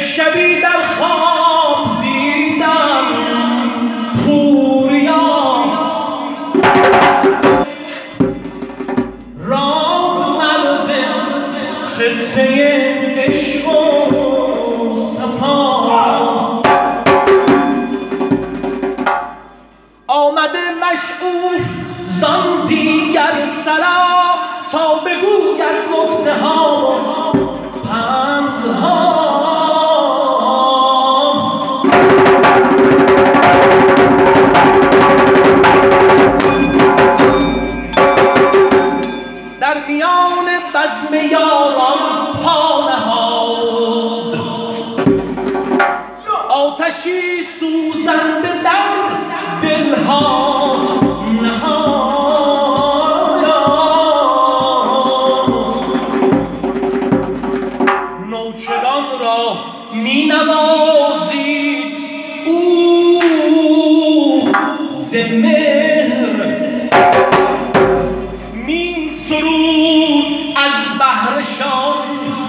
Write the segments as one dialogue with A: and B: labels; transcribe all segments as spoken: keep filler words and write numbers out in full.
A: یک شبی در خواب دیدم پوریا راد مرد خطه عشق و صفا آمده مشعوف زان دیگر سرا تا بگوید نکته ها و پندها در میان بزم یاران پا نهاد آتشی سوزنده در دلها نوچگان را می نوازید او ز مهر می سرود از بهرشان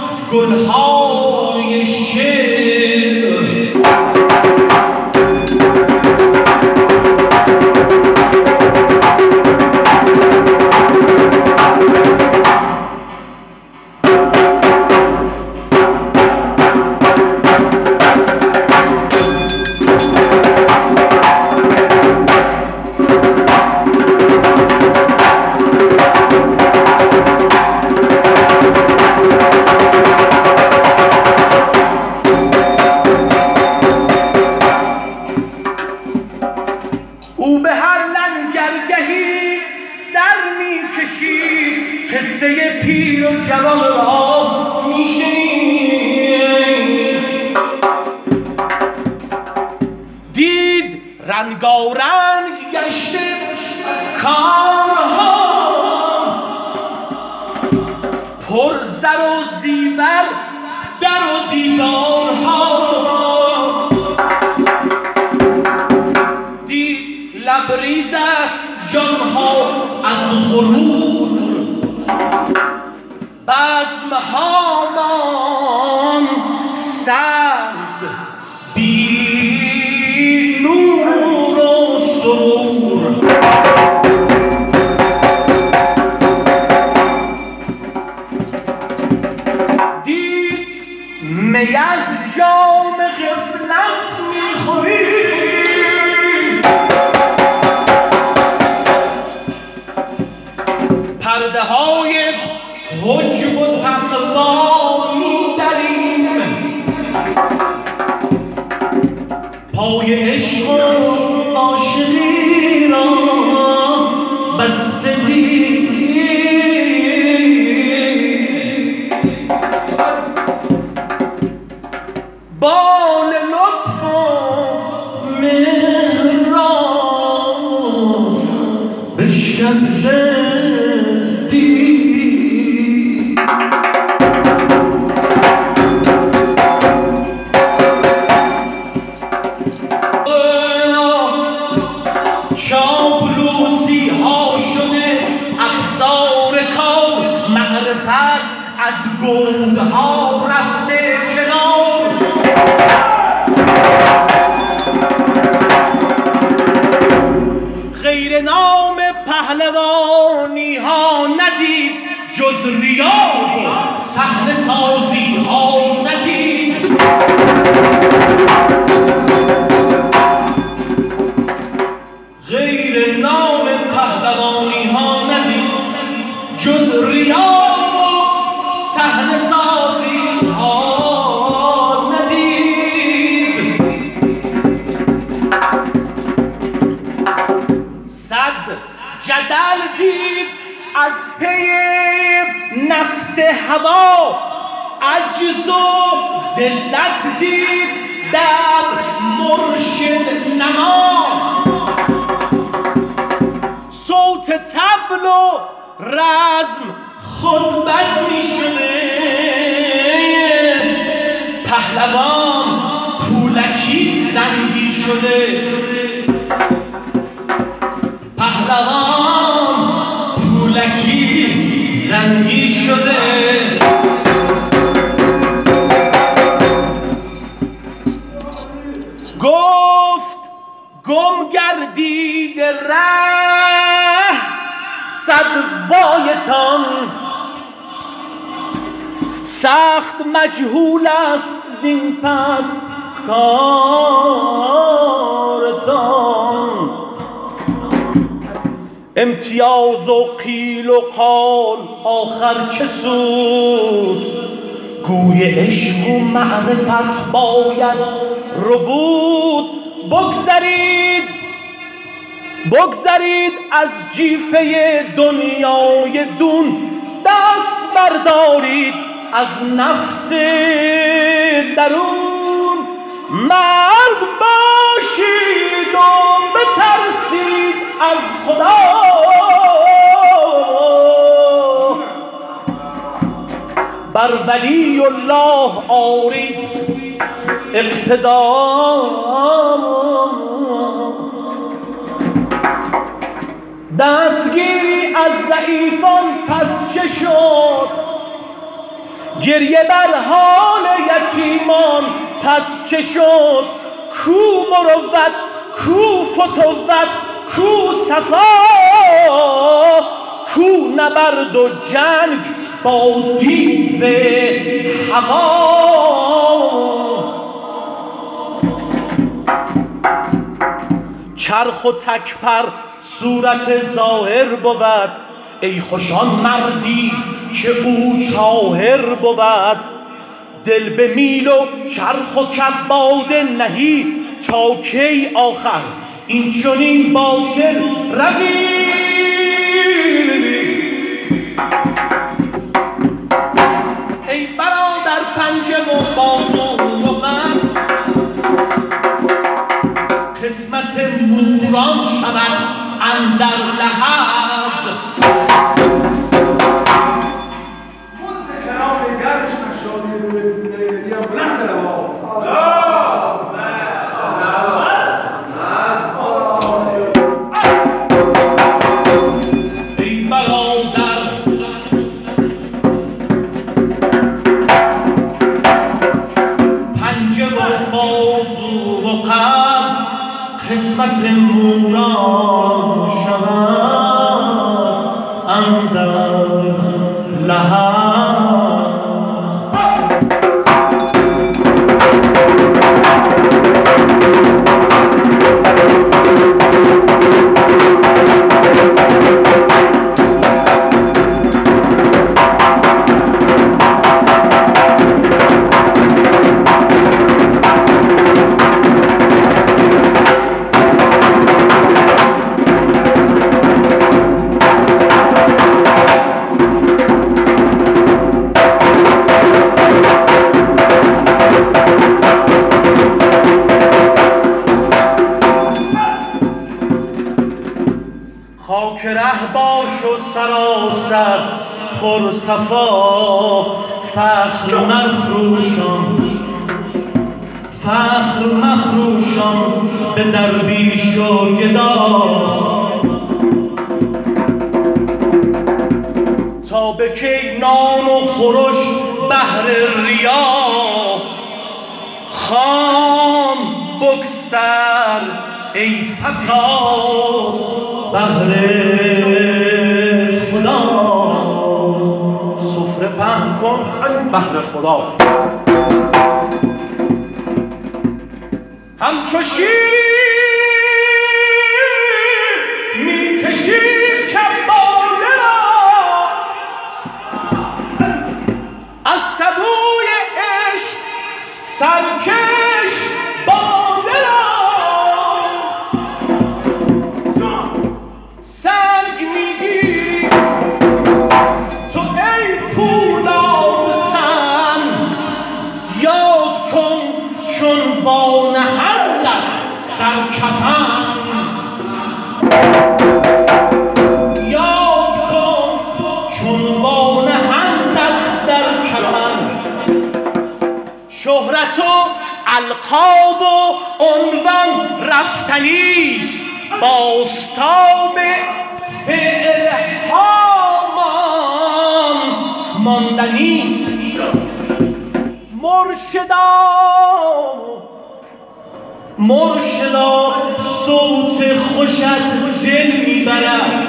A: گلهای شعر او به هر لنگرگهی سر می کشید قصه پیر و جوان را می شنید دید رنگارنگ گشته کارها پر زر و زیور در و دیوارها لبریز است جانها از غرور بزمهامان سرد بی نور و سرور دید می از جام غفلت میخوری پرده های حجب و تقوا می دریم پای عشق و عاشقی را بسته دید بال لطف و مهر را بشکسته چاپلوسی ها شده ابزار کار معرفت از گنگها رفته کنار غیر نام پهلوانی ها ندید جز ریا و صحنه سازی ها ندید غیر نام پهلوانی ها ندید جز ریا و صحنه سازی ها ندید صد جدل دید از پی نفس هوا عجز و ذلت دید در مرشد نما صوت طبل و رزم خود بزمی شده پهلوان پولکی زنگی شده پهلوان پولکی زنگی شده دید ره صد وایتان، سخت مجهول است زین پس کارتان. امتیاز و قیل و قال آخر چه سود، گوی عشق و معرفت باید ربود. بگذرید بگذرید از جیفه دنیای دون، دست بردارید از نفس درون. مرد باشید و بترسید از خدا، بر ولی الله آرید اقتدا. دستگیری از ضعیفان پس چه شد، گریه بر حال یتیمان پس چه شد. کو مروت کو فتوت کو صفا، کو نبرد و جنگ با دیو هوا. چرخ و تکپر صورت ظاهر بود، ای خوشان مردی که او طاهر بود. دل به میل و چرخ و کباد نهی، تا کی آخر این چنین باطل روی. ای برادر پنجه و بازو و غم، قسمت موران شود اندر لحد. ای برادر پنجه و بازو و غم، قسمت موران شود اندر لحد. خاک ره باش و سراسر پر صفا، فخر مفروشان فخر مفروشان به درویش و گدا. تا به کی نان و خورش بهر ریا، خام بگستر ای فتا بهر خدا. سفره پهن کن بهر خدا. همچو شیر میکشی کباده را، از سبوی عشق سرکش باده را. سنگ میگیری تو ای پولاد تن، یاد کن چون وانهندت در کفن. یاد کن چون وانهندت در کفن. شهرت و القاب و عنوان رفتنیست، باستاب فعل هامان ماندنیست. مرشدا مرشدا صوت خود خوشت دل میبرد،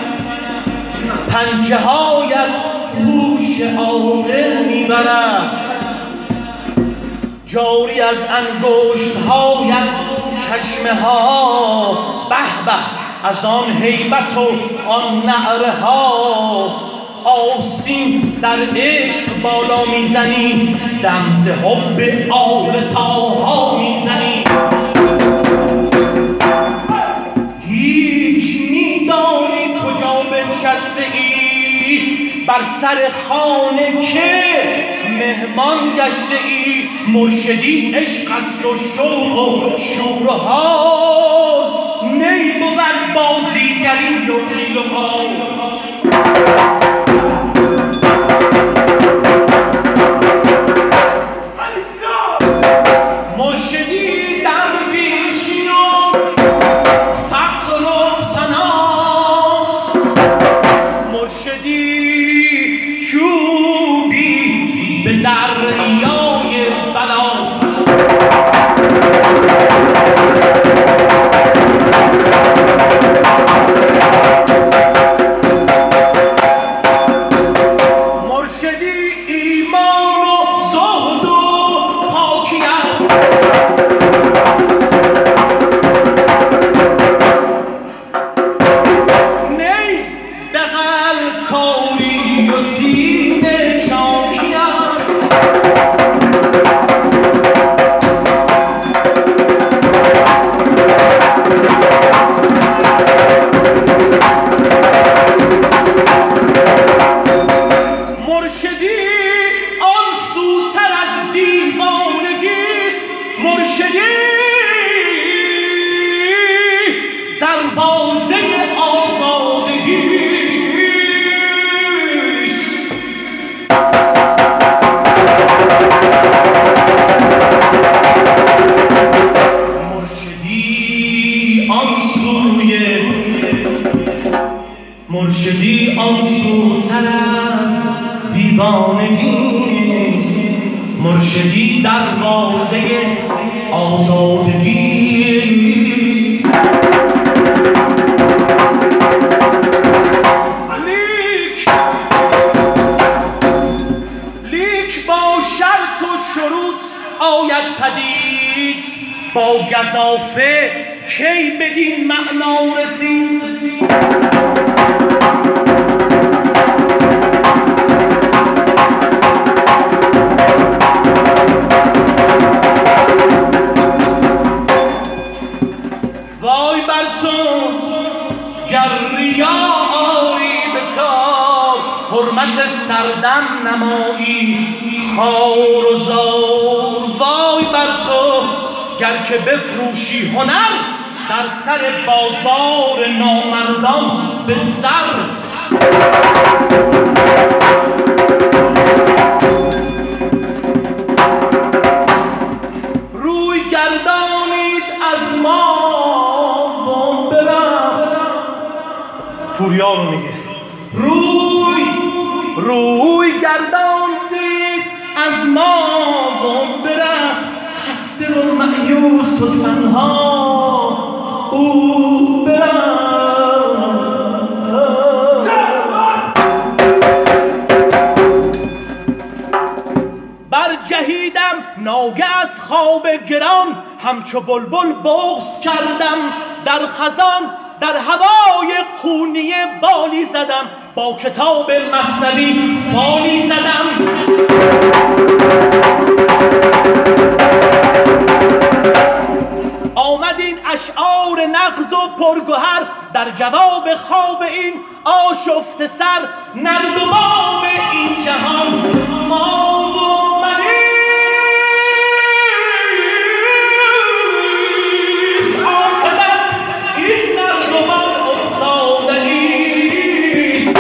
A: پنجه هایت هوش عاقل میبرد، جاری از انگشت هایت چشمه ها به به از آن هیبت و آن نعره ها، آستین در عشق بالا میزنی، دم ز حب آل طاها میزنی. هیچ میدانی کجا بنشسته ای، بر سر خانه که مهمان گشته ای. مرشدی عشق است و شوق و شور و حال، نی بود بازیگری و قیل و قال. مرشدی درویشی و فقر و فناست، مرشدی چوبی به دریای بلاست. مرشدی ایمان و زهد و پاکی است، نی دغل کاری و سینه چاکی است. مرشدی آن سوتر از دیوانگیست، مرشدی دروازه آزادگیست. مرشدی آن سوی مرشدی آن سوتر از دیوانگیست، مرشدی دروازه آزادگیست. لیک لیک با شرط و شروط آید پدید، با گزافه کی بدین معنا رسید. وای بر تو گر ریا آری به کار، حرمت سردم نمایی خوار و زار. وای بر تو گر که بفروشی هنر، در سر بازار نامردان به سر. روی گردانید از ما و برفت، پوریا رو میگه. روی روی گردانید از ما و برفت، خسته و مایوس و تنها او برفت. برجهیدم ناگه از خواب گران، همچو بلبل بغض کردم در خزان. در هوای قونیه بالی زدم، با کتاب مثنوی فالی زدم. آمد این اشعار نغز و پرگوهر، در جواب خواب این آشفته سر. نردبان این جهان ما و منیست، عاقبت این نردبان افتادنیست.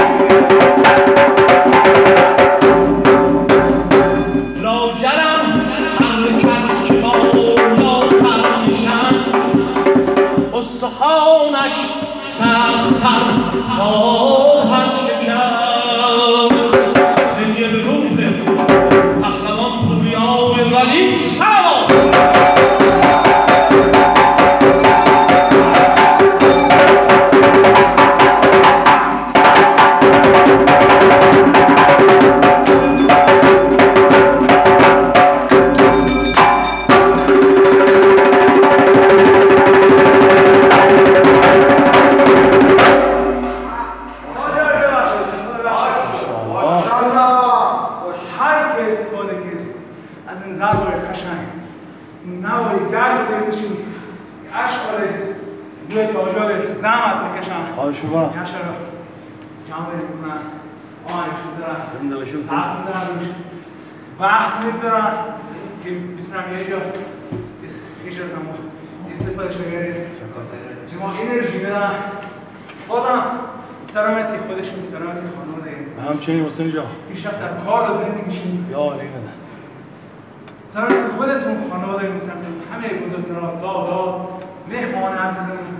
A: لاجرم هر کس که با بالاتر نشست، استخوانش سخت‌تر خواهد شکست. هدیه به روح پهلوان پوریا ولی سلام.
B: زبای قشنگ نوای گرد رو بشین اشعار زیر کاجای زحمت میکشن
A: خواهش میکنم
B: یشا رو جمع میکنن آنش میذارن
A: زنده باشیم
B: سخت میذارن روش وقت میذارن که بتونم یه جا یه جا کنم استفاده شده شما انرژی بدن بازم سلامتی خودشون سلامتی خانواده
A: همچنین حسین جان
B: پیشرفت در کار و زندگیشون
A: یا علی بده
B: سلامتی خودتون خانواده میتونم همه بزرگترها سادات مهمان عزیزمون